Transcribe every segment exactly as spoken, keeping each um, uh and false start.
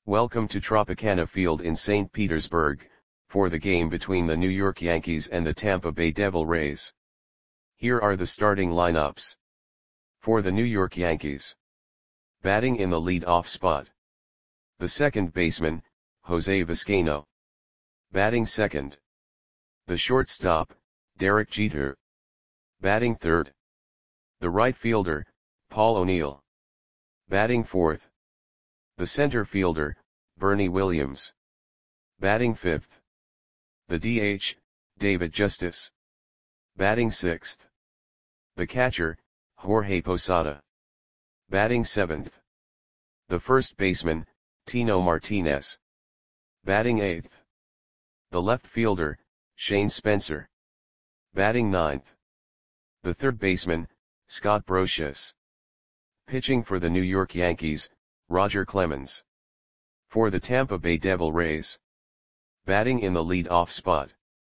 Welcome to Tropicana Field in Saint Petersburg, for the game between the New York Yankees and the Tampa Bay Devil Rays. Here are the starting lineups. For the New York Yankees. Batting in the lead-off spot. The second baseman, Jose Vizcaino. Batting second. The shortstop, Derek Jeter. Batting third. The right fielder, Paul O'Neill. Batting fourth. The center fielder, Bernie Williams. Batting fifth. The D H, David Justice. Batting sixth. The catcher, Jorge Posada. Batting seventh. The first baseman, Tino Martinez. Batting eighth. The left fielder, Shane Spencer. Batting ninth. The third baseman, Scott Brosius. Pitching for the New York Yankees, Roger Clemens. For the Tampa Bay Devil Rays. Batting in the lead-off spot.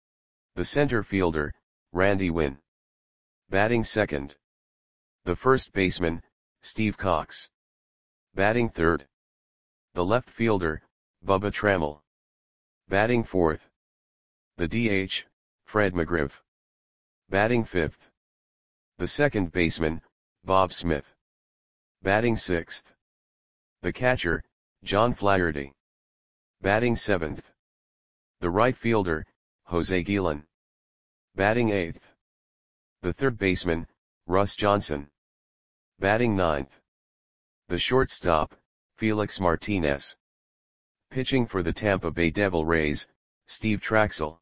The center fielder, Randy Winn. Batting second. The first baseman, Steve Cox. Batting third. The left fielder, Bubba Trammell. Batting fourth. The D H, Fred McGriff. Batting fifth. The second baseman, Bob Smith. Batting sixth. The catcher, John Flaherty. Batting seventh. The right fielder, Jose Guillen. Batting eighth. The third baseman, Russ Johnson. Batting ninth. The shortstop, Felix Martinez. Pitching for the Tampa Bay Devil Rays, Steve Trachsel.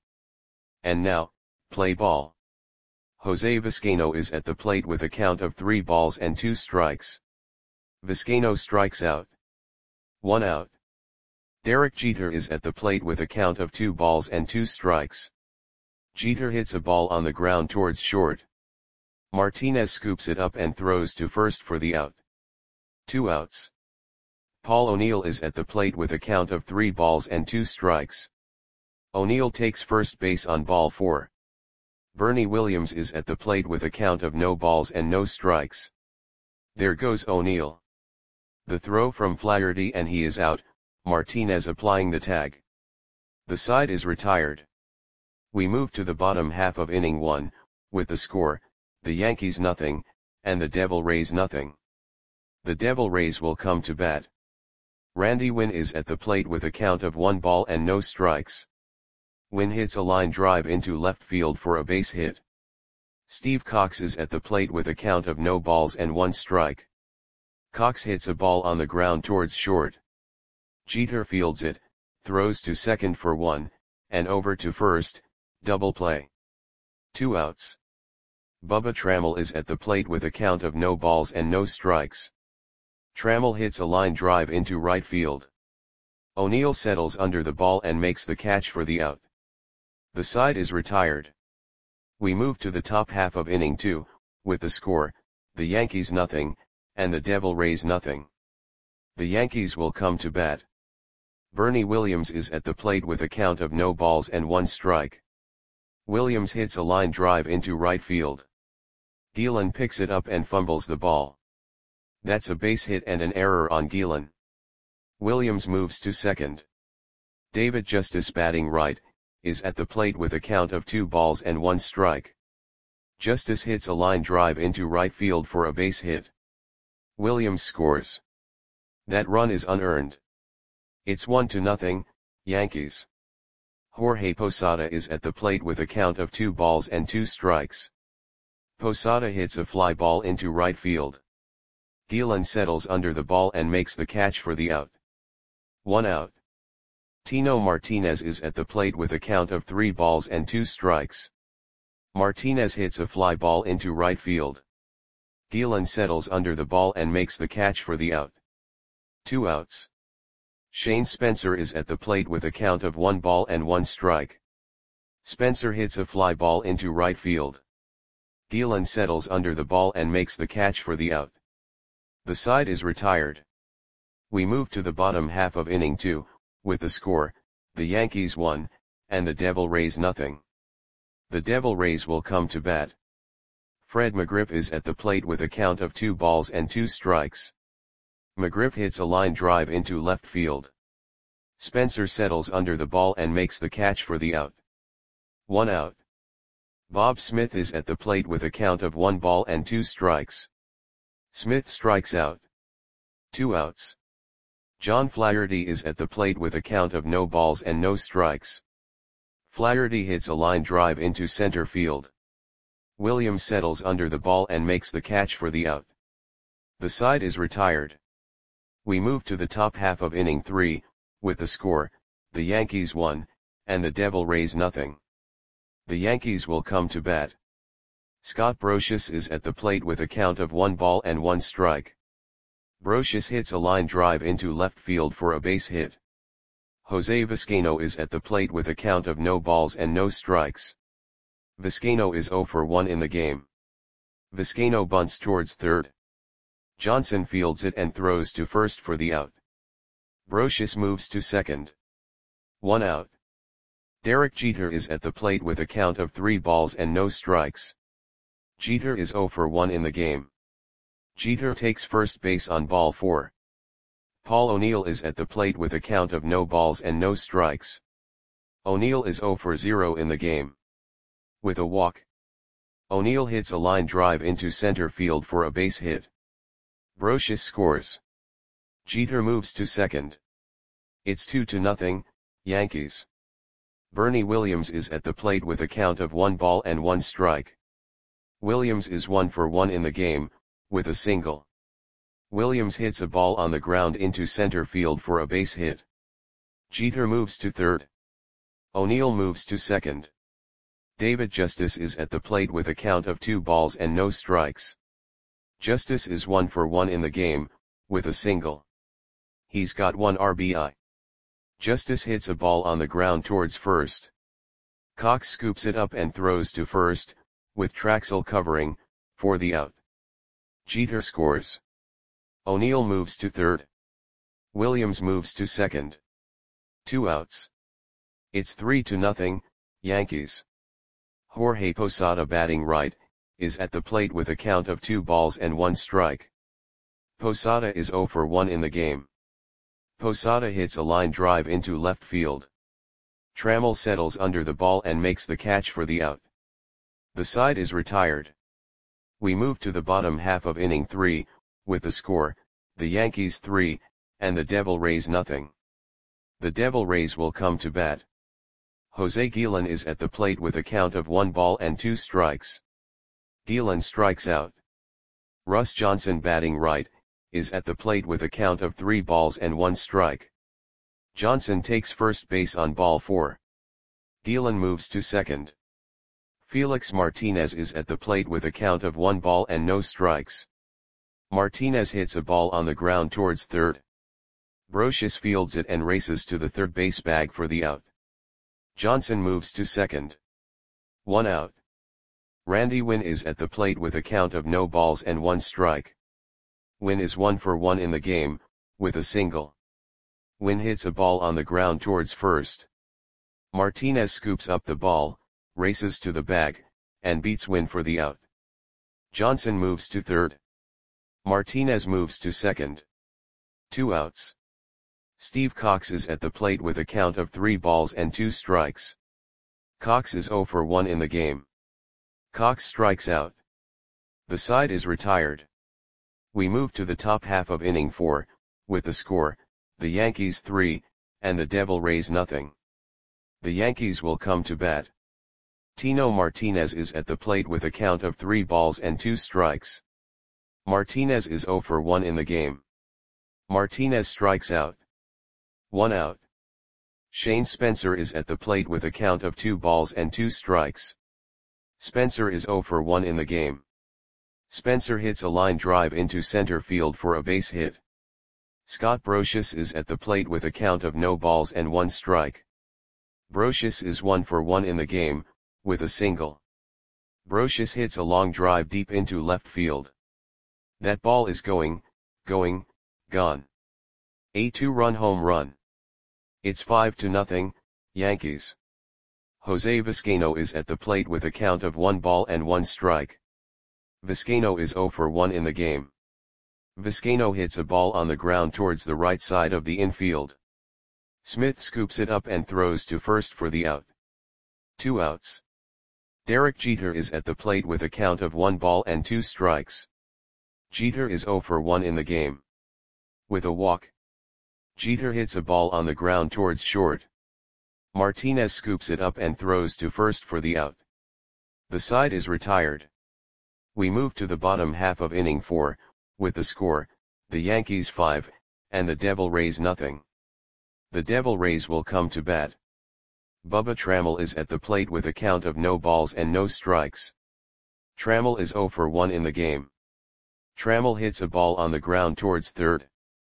And now, play ball. Jose Vizcaino is at the plate with a count of three balls and two strikes. Vizcaino strikes out. One out. Derek Jeter is at the plate with a count of two balls and two strikes. Jeter hits a ball on the ground towards short. Martinez scoops it up and throws to first for the out. Two outs. Paul O'Neill is at the plate with a count of three balls and two strikes. O'Neill takes first base on ball four. Bernie Williams is at the plate with a count of no balls and no strikes. There goes O'Neill. The throw from Flaherty and he is out, Martinez applying the tag. The side is retired. We move to the bottom half of inning one, with the score, the Yankees nothing, and the Devil Rays nothing. The Devil Rays will come to bat. Randy Winn is at the plate with a count of one ball and no strikes. Winn hits a line drive into left field for a base hit. Steve Cox is at the plate with a count of no balls and one strike. Cox hits a ball on the ground towards short. Jeter fields it, throws to second for one, and over to first, double play. Two outs. Bubba Trammell is at the plate with a count of no balls and no strikes. Trammell hits a line drive into right field. O'Neill settles under the ball and makes the catch for the out. The side is retired. We move to the top half of inning two, with the score, the Yankees nothing, and the Devil Rays nothing. The Yankees will come to bat. Bernie Williams is at the plate with a count of no balls and one strike. Williams hits a line drive into right field. Guillen picks it up and fumbles the ball. That's a base hit and an error on Guillen. Williams moves to second. David Justice, batting right, is at the plate with a count of two balls and one strike. Justice hits a line drive into right field for a base hit. Williams scores. That run is unearned. It's one to nothing, Yankees. Jorge Posada is at the plate with a count of two balls and two strikes. Posada hits a fly ball into right field. Guillen settles under the ball and makes the catch for the out. One out. Tino Martinez is at the plate with a count of three balls and two strikes. Martinez hits a fly ball into right field. Guillen settles under the ball and makes the catch for the out. Two outs. Shane Spencer is at the plate with a count of one ball and one strike. Spencer hits a fly ball into right field. Guillen settles under the ball and makes the catch for the out. The side is retired. We move to the bottom half of inning two, with the score, the Yankees one, and the Devil Rays nothing. The Devil Rays will come to bat. Fred McGriff is at the plate with a count of two balls and two strikes. McGriff hits a line drive into left field. Spencer settles under the ball and makes the catch for the out. One out. Bob Smith is at the plate with a count of one ball and two strikes. Smith strikes out. Two outs. John Flaherty is at the plate with a count of no balls and no strikes. Flaherty hits a line drive into center field. Williams settles under the ball and makes the catch for the out. The side is retired. We move to the top half of inning three, with the score, the Yankees one, and the Devil Rays nothing. The Yankees will come to bat. Scott Brosius is at the plate with a count of one ball and one strike. Brosius hits a line drive into left field for a base hit. Jose Vizcaino is at the plate with a count of no balls and no strikes. Vizcaino is zero for one in the game. Vizcaino bunts towards third. Johnson fields it and throws to first for the out. Brosius moves to second. One out. Derek Jeter is at the plate with a count of three balls and no strikes. Jeter is zero for one in the game. Jeter takes first base on ball four. Paul O'Neill is at the plate with a count of no balls and no strikes. O'Neill is zero for zero in the game. With a walk, O'Neill hits a line drive into center field for a base hit. Brosius scores. Jeter moves to second. It's two to nothing, Yankees. Bernie Williams is at the plate with a count of one ball and one strike. Williams is one for one in the game, with a single. Williams hits a ball on the ground into center field for a base hit. Jeter moves to third. O'Neill moves to second. David Justice is at the plate with a count of two balls and no strikes. Justice is one for one in the game, with a single. He's got one R B I. Justice hits a ball on the ground towards first. Cox scoops it up and throws to first, with Traxel covering, for the out. Jeter scores. O'Neill moves to third. Williams moves to second. Two outs. It's three to nothing, Yankees. Jorge Posada, batting right, is at the plate with a count of two balls and one strike. Posada is zero for one in the game. Posada hits a line drive into left field. Trammell settles under the ball and makes the catch for the out. The side is retired. We move to the bottom half of inning three, with the score, the Yankees three, and the Devil Rays nothing. The Devil Rays will come to bat. Jose Guillen is at the plate with a count of one ball and two strikes. Guillen strikes out. Russ Johnson, batting right, is at the plate with a count of three balls and one strike. Johnson takes first base on ball four. Guillen moves to second. Felix Martinez is at the plate with a count of one ball and no strikes. Martinez hits a ball on the ground towards third. Brosius fields it and races to the third base bag for the out. Johnson moves to second. One out. Randy Winn is at the plate with a count of no balls and one strike. Winn is one for one in the game, with a single. Winn hits a ball on the ground towards first. Martinez scoops up the ball, races to the bag, and beats Winn for the out. Johnson moves to third. Martinez moves to second. Two outs. Steve Cox is at the plate with a count of three balls and two strikes. Cox is zero for one in the game. Cox strikes out. The side is retired. We move to the top half of inning four, with the score, the Yankees three, and the Devil Rays nothing. The Yankees will come to bat. Tino Martinez is at the plate with a count of three balls and two strikes. Martinez is zero for one in the game. Martinez strikes out. One out. Shane Spencer is at the plate with a count of two balls and two strikes. Spencer is zero for one in the game. Spencer hits a line drive into center field for a base hit. Scott Brosius is at the plate with a count of no balls and one strike. Brosius is one for one in the game, with a single. Brosius hits a long drive deep into left field. That ball is going, going, gone. A two-run home run. It's five to nothing, Yankees. Jose Vizcaino is at the plate with a count of one ball and one strike. Vizcaino is zero for one in the game. Vizcaino hits a ball on the ground towards the right side of the infield. Smith scoops it up and throws to first for the out. Two outs. Derek Jeter is at the plate with a count of one ball and two strikes. Jeter is oh for one in the game. With a walk, Jeter hits a ball on the ground towards short. Martinez scoops it up and throws to first for the out. The side is retired. We move to the bottom half of inning four, with the score, the Yankees five, and the Devil Rays nothing. The Devil Rays will come to bat. Bubba Trammell is at the plate with a count of no balls and no strikes. Trammell is oh for one in the game. Trammell hits a ball on the ground towards third.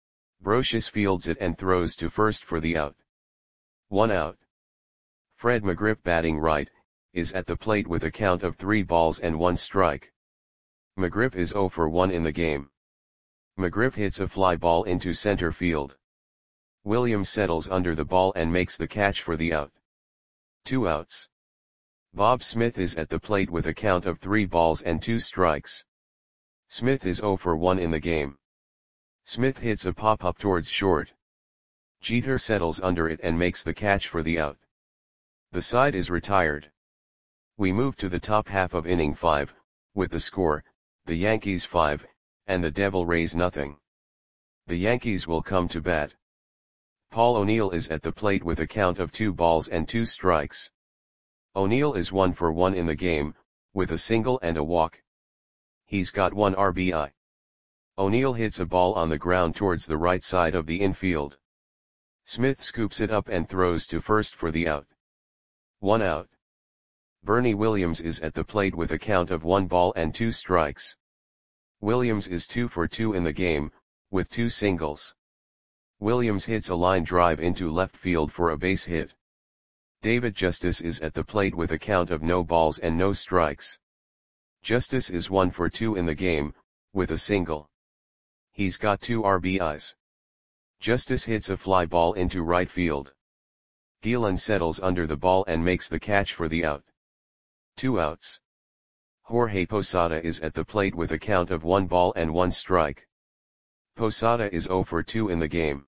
Brosius fields it and throws to first for the out. One out. Fred McGriff, batting right, is at the plate with a count of three balls and one strike. McGriff is oh for one in the game. McGriff hits a fly ball into center field. Williams settles under the ball and makes the catch for the out. Two outs. Bob Smith is at the plate with a count of three balls and two strikes. Smith is oh for one in the game. Smith hits a pop-up towards short. Jeter settles under it and makes the catch for the out. The side is retired. We move to the top half of inning five, with the score, the Yankees five, and the Devil Rays nothing. The Yankees will come to bat. Paul O'Neill is at the plate with a count of two balls and two strikes. O'Neill is one for one in the game, with a single and a walk. He's got one R B I. O'Neill hits a ball on the ground towards the right side of the infield. Smith scoops it up and throws to first for the out. One out. Bernie Williams is at the plate with a count of one ball and two strikes. Williams is two for two in the game, with two singles. Williams hits a line drive into left field for a base hit. David Justice is at the plate with a count of no balls and no strikes. Justice is one for two in the game, with a single. He's got two R B Is. Justice hits a fly ball into right field. Gielan settles under the ball and makes the catch for the out. Two outs. Jorge Posada is at the plate with a count of one ball and one strike. Posada is oh for two in the game.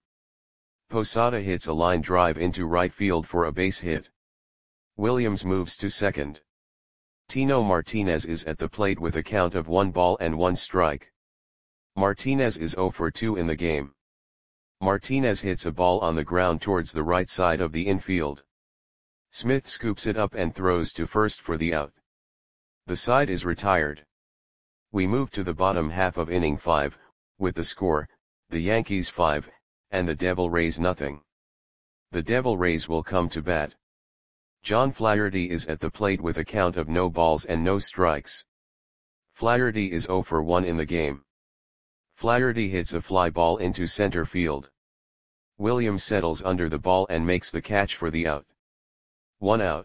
Posada hits a line drive into right field for a base hit. Williams moves to second. Tino Martinez is at the plate with a count of one ball and one strike. Martinez is oh for two in the game. Martinez hits a ball on the ground towards the right side of the infield. Smith scoops it up and throws to first for the out. The side is retired. We move to the bottom half of inning five, with the score, the Yankees five, and the Devil Rays nothing. The Devil Rays will come to bat. John Flaherty is at the plate with a count of no balls and no strikes. Flaherty is oh for one in the game. Flaherty hits a fly ball into center field. Williams settles under the ball and makes the catch for the out. One out.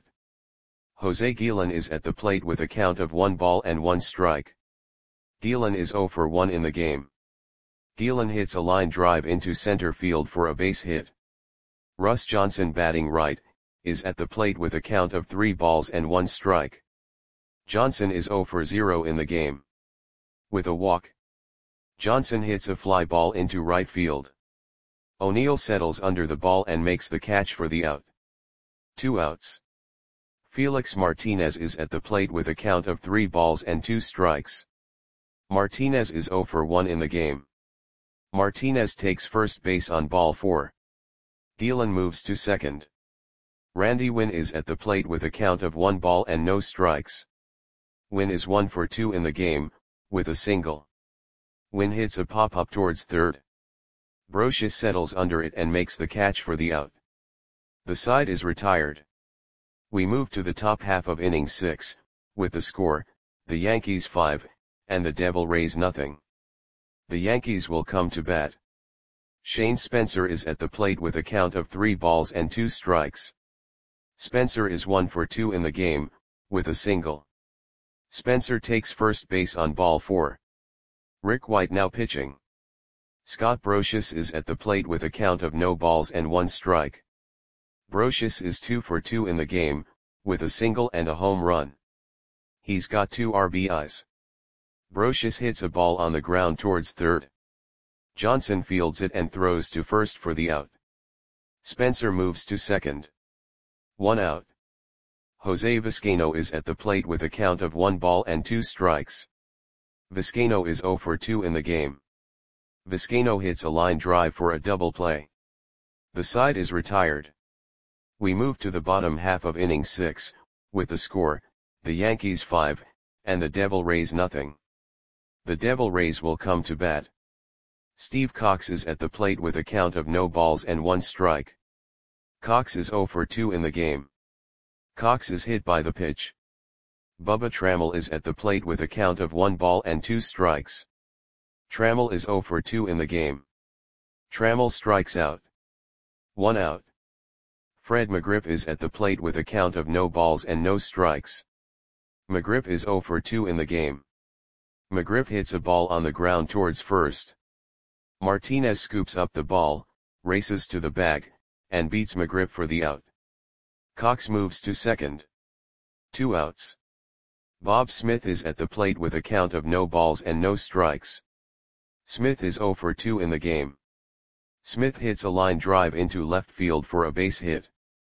Jose Gielan is at the plate with a count of one ball and one strike. Gielan is oh for one in the game. Gielan hits a line drive into center field for a base hit. Russ Johnson, batting right, is at the plate with a count of three balls and one strike. Johnson is oh for zero in the game. With a walk, Johnson hits a fly ball into right field. O'Neill settles under the ball and makes the catch for the out. Two outs. Felix Martinez is at the plate with a count of three balls and two strikes. Martinez is oh for one in the game. Martinez takes first base on ball four. Gielan moves to second. Randy Winn is at the plate with a count of one ball and no strikes. Winn is one for two in the game, with a single. Winn hits a pop-up towards third. Brosius settles under it and makes the catch for the out. The side is retired. We move to the top half of inning six, with the score, the Yankees five, and the Devil Rays nothing. The Yankees will come to bat. Shane Spencer is at the plate with a count of three balls and two strikes. Spencer is one for two in the game, with a single. Spencer takes first base on ball four. Rick White now pitching. Scott Brosius is at the plate with a count of no balls and one strike. Brosius is two for two in the game, with a single and a home run. He's got two R B Is. Brosius hits a ball on the ground towards third. Johnson fields it and throws to first for the out. Spencer moves to second. One out. Jose Vizcaino is at the plate with a count of one ball and two strikes. Vizcaino is zero for two in the game. Vizcaino hits a line drive for a double play. The side is retired. We move to the bottom half of inning six, with the score, the Yankees five, and the Devil Rays nothing. The Devil Rays will come to bat. Steve Cox is at the plate with a count of no balls and one strike. Cox is zero for two in the game. Cox is hit by the pitch. Bubba Trammell is at the plate with a count of one ball and two strikes. Trammell is zero for two in the game. Trammell strikes out. One out. Fred McGriff is at the plate with a count of no balls and no strikes. McGriff is zero for two in the game. McGriff hits a ball on the ground towards first. Martinez scoops up the ball, races to the bag, and beats McGriff for the out. Cox moves to second. Two outs. Bob Smith is at the plate with a count of no balls and no strikes. Smith is zero for two in the game. Smith hits a line drive into left field for a base hit.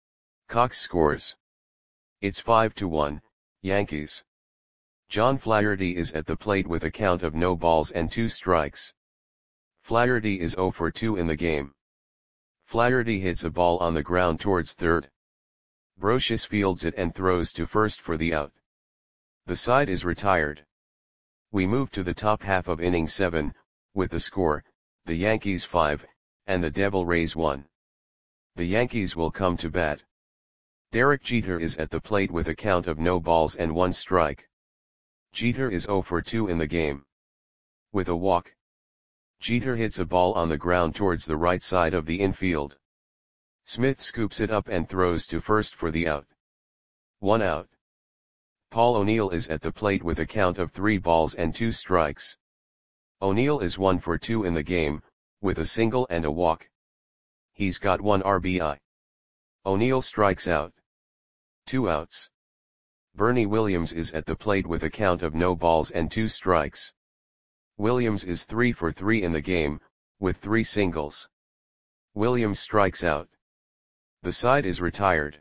Cox scores. It's five to one, Yankees. John Flaherty is at the plate with a count of no balls and two strikes. Flaherty is zero for two in the game. Flaherty hits a ball on the ground towards third. Brocious fields it and throws to first for the out. The side is retired. We move to the top half of inning seven, with the score, the Yankees five, and the Devil Rays one. The Yankees will come to bat. Derek Jeter is at the plate with a count of no balls and one strike. Jeter is zero for two in the game. With a walk. Jeter hits a ball on the ground towards the right side of the infield. Smith scoops it up and throws to first for the out. One out. Paul O'Neill is at the plate with a count of three balls and two strikes. O'Neill is one for two in the game, with a single and a walk. He's got one R B I. O'Neill strikes out. Two outs. Bernie Williams is at the plate with a count of no balls and two strikes. Williams is three for three in the game, with three singles. Williams strikes out. The side is retired.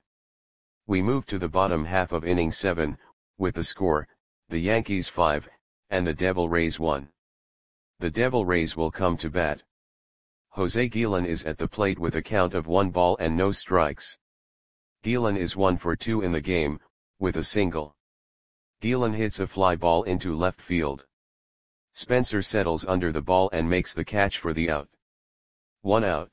We move to the bottom half of inning seven, with the score, the Yankees five, and the Devil Rays one. The Devil Rays will come to bat. Jose Guillen is at the plate with a count of one ball and no strikes. Guillen is one for two in the game, with a single. Guillen hits a fly ball into left field. Spencer settles under the ball and makes the catch for the out. One out.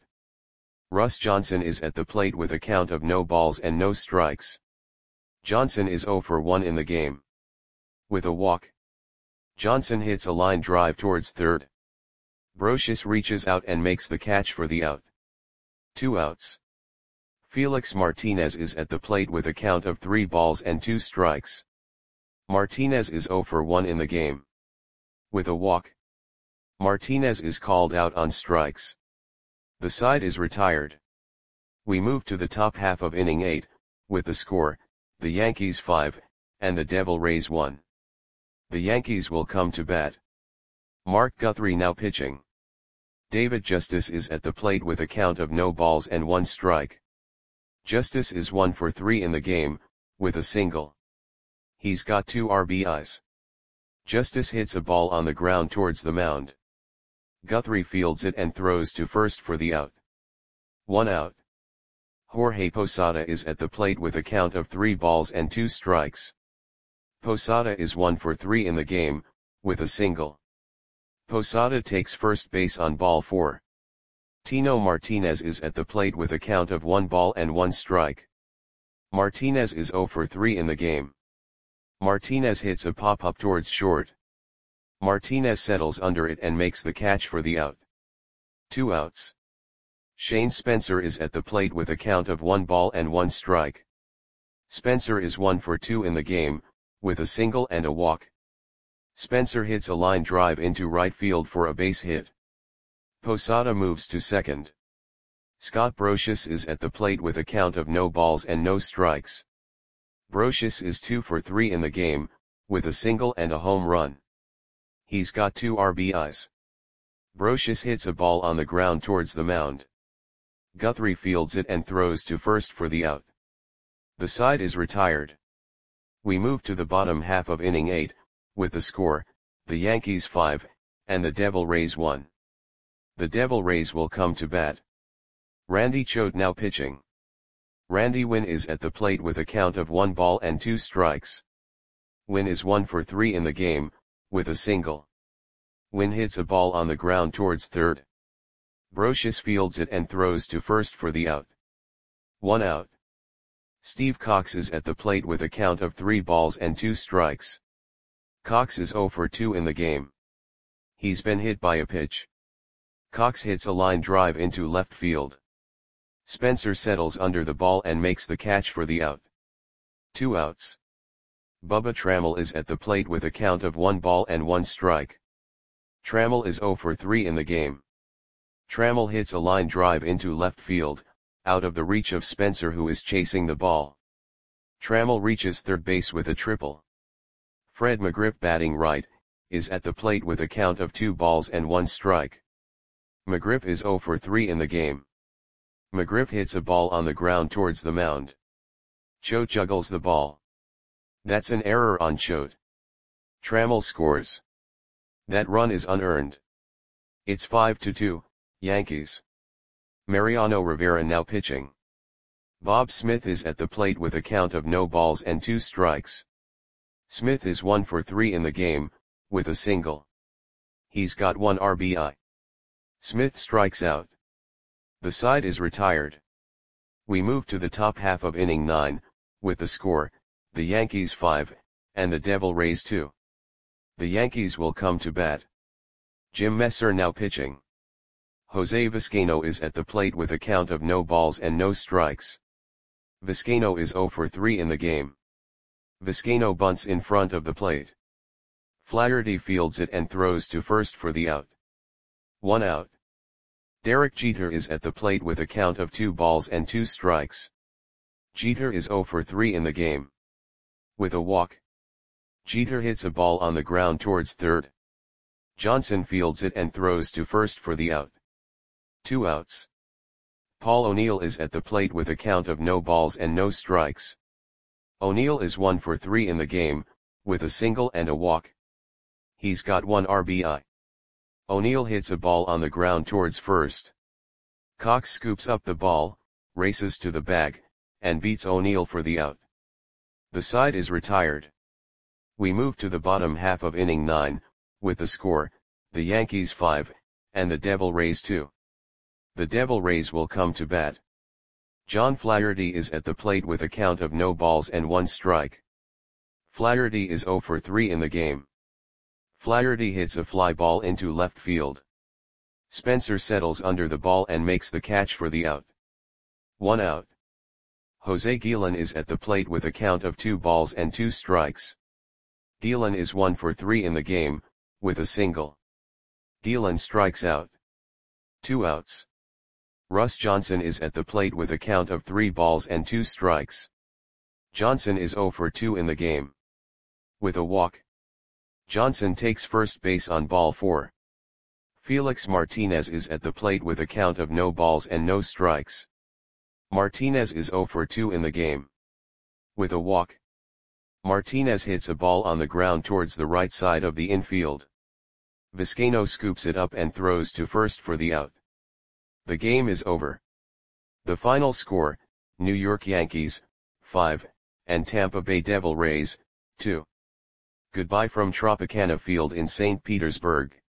Russ Johnson is at the plate with a count of no balls and no strikes. Johnson is zero for one in the game. With a walk. Johnson hits a line drive towards third. Brocious reaches out and makes the catch for the out. Two outs. Felix Martinez is at the plate with a count of three balls and two strikes. Martinez is zero for one in the game. With a walk. Martinez is called out on strikes. The side is retired. We move to the top half of inning eight, with the score, the Yankees five, and the Devil Rays one. The Yankees will come to bat. Mark Guthrie now pitching. David Justice is at the plate with a count of no balls and one strike. Justice is one for three in the game, with a single. He's got two R B Is. Justice hits a ball on the ground towards the mound. Guthrie fields it and throws to first for the out. One out. Jorge Posada is at the plate with a count of three balls and two strikes. Posada is one for three in the game, with a single. Posada takes first base on ball four. Tino Martinez is at the plate with a count of one ball and one strike. Martinez is zero for three in the game. Martinez hits a pop-up towards short. Martinez settles under it and makes the catch for the out. Two outs. Shane Spencer is at the plate with a count of one ball and one strike. Spencer is one for two in the game, with a single and a walk. Spencer hits a line drive into right field for a base hit. Posada moves to second. Scott Brocious is at the plate with a count of no balls and no strikes. Brocious is two for three in the game, with a single and a home run. He's got two R B Is. Brocious hits a ball on the ground towards the mound. Guthrie fields it and throws to first for the out. The side is retired. We move to the bottom half of inning eight, with the score, the Yankees five, and the Devil Rays one. The Devil Rays will come to bat. Randy Choate now pitching. Randy Winn is at the plate with a count of one ball and two strikes. Winn is one for three in the game, with a single. Winn hits a ball on the ground towards third. Brocious fields it and throws to first for the out. One out. Steve Cox is at the plate with a count of three balls and two strikes. Cox is oh for two in the game. He's been hit by a pitch. Cox hits a line drive into left field. Spencer settles under the ball and makes the catch for the out. Two outs. Bubba Trammell is at the plate with a count of one ball and one strike. Trammell is oh for three in the game. Trammell hits a line drive into left field, out of the reach of Spencer, who is chasing the ball. Trammell reaches third base with a triple. Fred McGriff, batting right, is at the plate with a count of two balls and one strike. McGriff is oh for three in the game. McGriff hits a ball on the ground towards the mound. Choate juggles the ball. That's an error on Choate. Trammell scores. That run is unearned. It's five to two, Yankees. Mariano Rivera now pitching. Bob Smith is at the plate with a count of no balls and two strikes. Smith is one for three in the game, with a single. He's got one R B I. Smith strikes out. The side is retired. We move to the top half of inning nine, with the score, the Yankees five, and the Devil Rays two. The Yankees will come to bat. Jim Messer now pitching. Jose Vizcaino is at the plate with a count of no balls and no strikes. Vizcaino is oh for three in the game. Vizcaino bunts in front of the plate. Flaherty fields it and throws to first for the out. One out. Derek Jeter is at the plate with a count of two balls and two strikes. Jeter is oh for three in the game. With a walk. Jeter hits a ball on the ground towards third. Johnson fields it and throws to first for the out. Two outs. Paul O'Neill is at the plate with a count of no balls and no strikes. O'Neill is one for three in the game, with a single and a walk. He's got one R B I. O'Neill hits a ball on the ground towards first. Cox scoops up the ball, races to the bag, and beats O'Neill for the out. The side is retired. We move to the bottom half of inning nine, with the score, the Yankees five, and the Devil Rays two. The Devil Rays will come to bat. John Flaherty is at the plate with a count of no balls and one strike. Flaherty is oh for three in the game. Flaherty hits a fly ball into left field. Spencer settles under the ball and makes the catch for the out. One out. Jose Guillen is at the plate with a count of two balls and two strikes. Guillen is one for three in the game, with a single. Guillen strikes out. Two outs. Russ Johnson is at the plate with a count of three balls and two strikes. Johnson is oh for two in the game. With a walk. Johnson takes first base on ball four. Felix Martinez is at the plate with a count of no balls and no strikes. Martinez is oh for two in the game. With a walk. Martinez hits a ball on the ground towards the right side of the infield. Vizcaino scoops it up and throws to first for the out. The game is over. The final score, New York Yankees, five, and Tampa Bay Devil Rays, two. Goodbye from Tropicana Field in Saint Petersburg.